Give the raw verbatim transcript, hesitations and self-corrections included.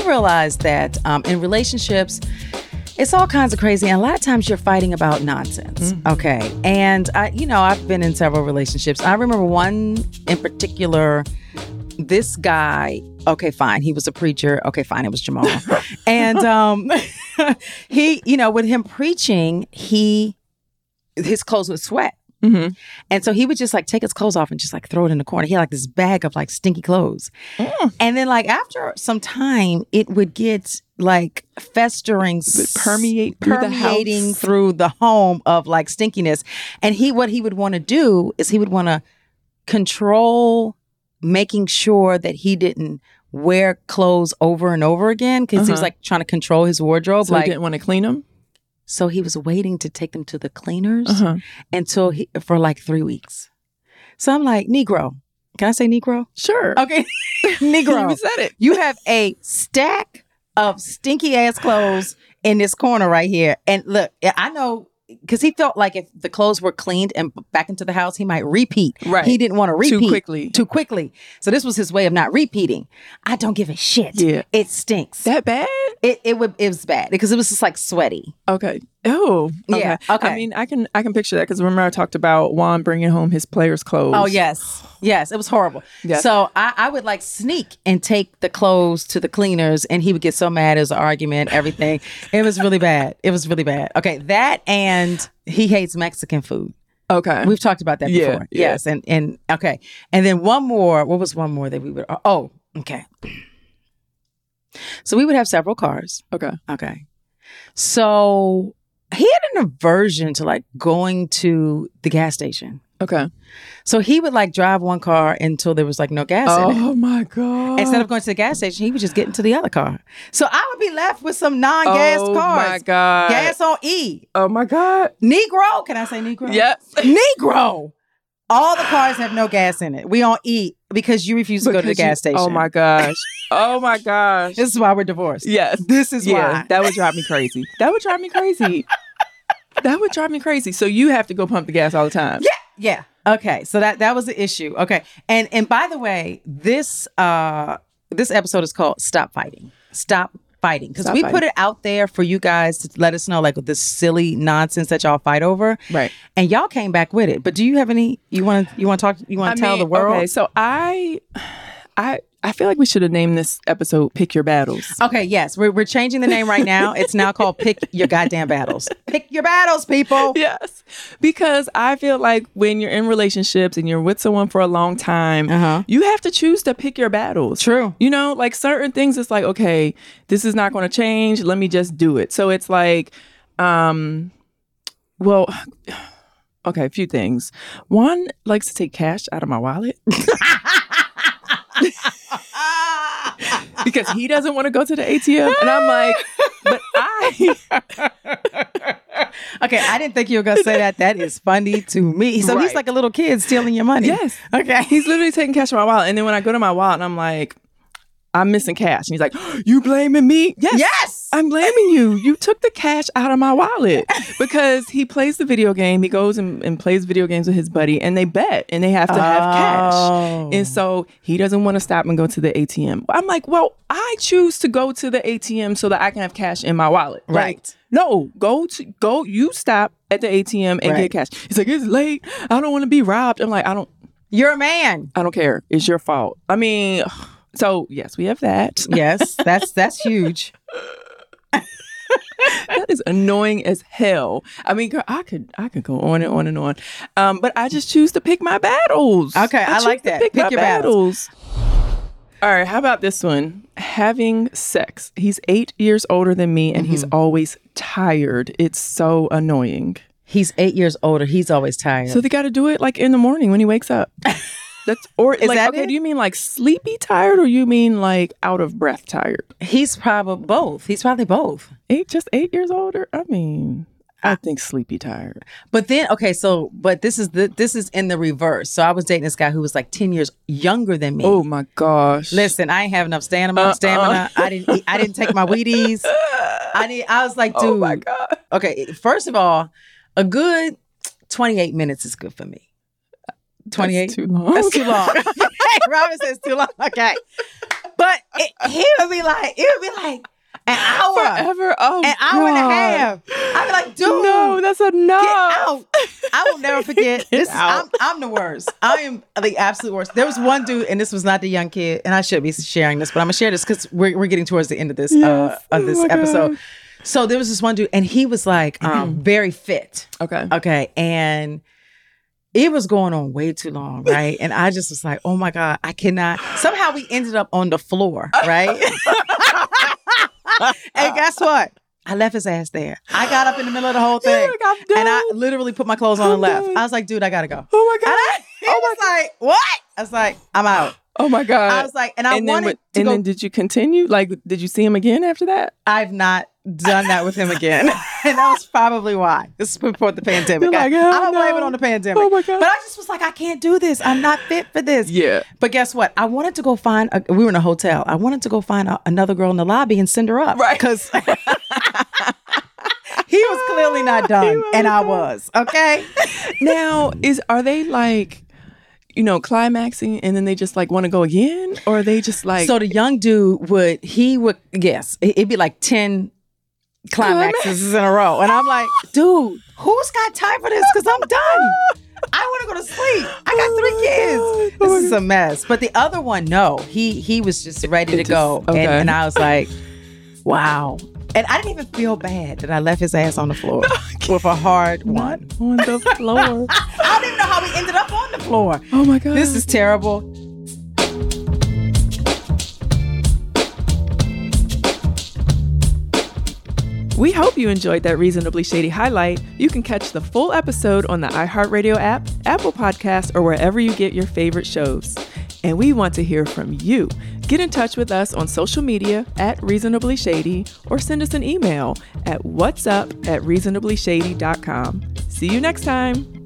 realized that um, in relationships, it's all kinds of crazy. And a lot of times you're fighting about nonsense. Mm-hmm. Okay. And, I, you know, I've been in several relationships. I remember one in particular, this guy, okay, fine. He was a preacher. Okay, fine. It was Jamal. and um, he, you know, with him preaching, he, his clothes would sweat. Mm-hmm. And so he would just like take his clothes off and just like throw it in the corner. He had like this bag of like stinky clothes. Mm. And then like after some time, it would get like festering, permeate through permeating the house. through the home of like stinkiness. And he, what he would want to do is he would want to control making sure that he didn't wear clothes over and over again because uh-huh. he was like trying to control his wardrobe. So like, he didn't want to clean them? So he was waiting to take them to the cleaners uh-huh. until he, for like three weeks. So I'm like, Negro, can I say Negro? Sure. Okay. Negro. You said it. You have a stack of stinky ass clothes in this corner right here. And look, I know, because he felt like if the clothes were cleaned and back into the house, he might repeat. Right. He didn't want to repeat. Too quickly. Too quickly. So this was his way of not repeating. I don't give a shit. Yeah. It stinks. That bad? It it, would, it was bad because it was just like sweaty. Okay. Oh. Okay. Yeah. Okay. I mean, I can I can picture that because remember I talked about Juan bringing home his players' clothes. Oh, yes. Yes. It was horrible. Yes. So I, I would like sneak and take the clothes to the cleaners and he would get so mad. It was an argument, everything. It was really bad. It was really bad. Okay. That and he hates Mexican food. Okay. We've talked about that yeah, before. Yeah. Yes. And, and okay. And then one more. What was one more that we would? Oh, okay. So we would have several cars. Okay. Okay. So he had an aversion to like going to the gas station. Okay. So he would like drive one car until there was like no gas oh, in it. Oh my God. Instead of going to the gas station, he would just get into the other car. So I would be left with some non-gas oh cars. Oh my God. Gas on E. Oh my God. Negro. Can I say Negro? Yep. Negro. All the cars have no gas in it. We on E because you refuse to because go to the gas you, station. Oh my gosh. Oh my gosh. This is why we're divorced. Yes. This is yeah, why. That would drive me crazy. That would drive me crazy. That would drive me crazy. So you have to go pump the gas all the time. Yeah. Yeah. Okay. So that, that was the issue. Okay. And and by the way, this uh this episode is called Stop Fighting. Stop Fighting. Because we fighting. put it out there for you guys to let us know like this silly nonsense that y'all fight over. Right. And y'all came back with it. But do you have any you want to you want to talk you want to tell mean, the world? Okay, so I I I feel like we should have named this episode Pick Your Battles. Okay, yes. We're we're changing the name right now. It's now called Pick Your Goddamn Battles. Pick your battles, people. Yes. Because I feel like when you're in relationships and you're with someone for a long time, uh-huh. you have to choose to pick your battles. True. You know, like certain things, it's like, okay, this is not going to change. Let me just do it. So it's like, um, well, okay, a few things. One likes to take cash out of my wallet. Because he doesn't want to go to the A T M. And I'm like, but I... Okay, I didn't think you were going to say that. That is funny to me. So right. He's like a little kid stealing your money. Yes. Okay. He's literally taking cash from my wallet. And then when I go to my wallet and I'm like, I'm missing cash. And he's like, you blaming me? Yes. Yes. I'm blaming you. You took the cash out of my wallet. Because he plays the video game. He goes and, and plays video games with his buddy and they bet and they have to have oh. cash. And so he doesn't want to stop and go to the A T M. I'm like, well, I choose to go to the A T M so that I can have cash in my wallet. Right. Like, no, go to go. You stop at the A T M and right. get cash. He's like, it's late. I don't want to be robbed. I'm like, I don't. You're a man. I don't care. It's your fault. I mean, so yes, we have that. Yes, that's that's huge. That is annoying as hell. I mean, girl, I could I could go on and on and on. Um, but I just choose to pick my battles. Okay, I, I like that. Pick, pick my your battles. battles. All right, how about this one? Having sex. He's eight years older than me, and mm-hmm. he's always tired. It's so annoying. He's eight years older. He's always tired. So they got to do it like in the morning when he wakes up. That's or is like that okay. it? Do you mean like sleepy tired, or you mean like out of breath tired? He's probably both. He's probably both. Eight, just eight years older. I mean, I think sleepy tired. But then, okay, so but this is the this is in the reverse. So I was dating this guy who was like ten years younger than me. Oh my gosh! Listen, I ain't have enough stamina. Uh-uh. Stamina. I didn't. Eat, I didn't take my Wheaties. I need. I was like, dude. Oh my god. Okay, first of all, a good twenty-eight minutes is good for me. twenty-eight. That's too long. That's too long. Robin says too long. Okay. But it, he would be like, it would be like an hour. Forever. Oh, an hour God. and a half. I'd be like, dude. No, that's enough. Get out. I will never forget. Get This is, out. I'm, I'm the worst. I am the absolute worst. There was one dude, and this was not the young kid, and I should be sharing this, but I'm going to share this because we're, we're getting towards the end of this, Yes. uh, of this Oh my episode. God. So there was this one dude, and he was like um, very fit. Okay. Okay. And it was going on way too long, right? And I just was like, oh my God, I cannot. Somehow we ended up on the floor, right? And guess what? I left his ass there. I got up in the middle of the whole thing. Like, I'm done. And I literally put my clothes on I'm and left. done. I was like, dude, I gotta go. Oh my God. And I, he Oh was like, what? I was like, I'm out. Oh my God. I was like, and I and then, wanted what- to and go. then did you continue? Like, did you see him again after that? I've not done that with him again. And that was probably why. This is before the pandemic. You're like, I, hell I don't blame no. it on the pandemic. Oh my God. But I just was like, I can't do this. I'm not fit for this. Yeah. But guess what? I wanted to go find, a, we were in a hotel. I wanted to go find a, another girl in the lobby and send her up. Right. Because he was clearly not done. was And I not. was. Okay. Now, is are they like, you know, climaxing and then they just like want to go again? Or are they just like, So the young dude would, he would, yes, it- it'd be like ten climaxes in a row. And I'm like, dude, who's got time for this? Because I'm done. I want to go to sleep. I got Oh three my kids. God. Oh This my is a mess. But the other one, no, he he was just ready to It just- go. okay. And, and I was like, wow. And I didn't even feel bad that I left his ass on the floor with a hard one. on the floor? I don't even know how we ended up on the floor. Oh my God. This is terrible. We hope you enjoyed that Reasonably Shady highlight. You can catch the full episode on the iHeartRadio app, Apple Podcasts, or wherever you get your favorite shows. And we want to hear from you. Get in touch with us on social media at Reasonably Shady or send us an email at whatsup at reasonably shady dot com. See you next time.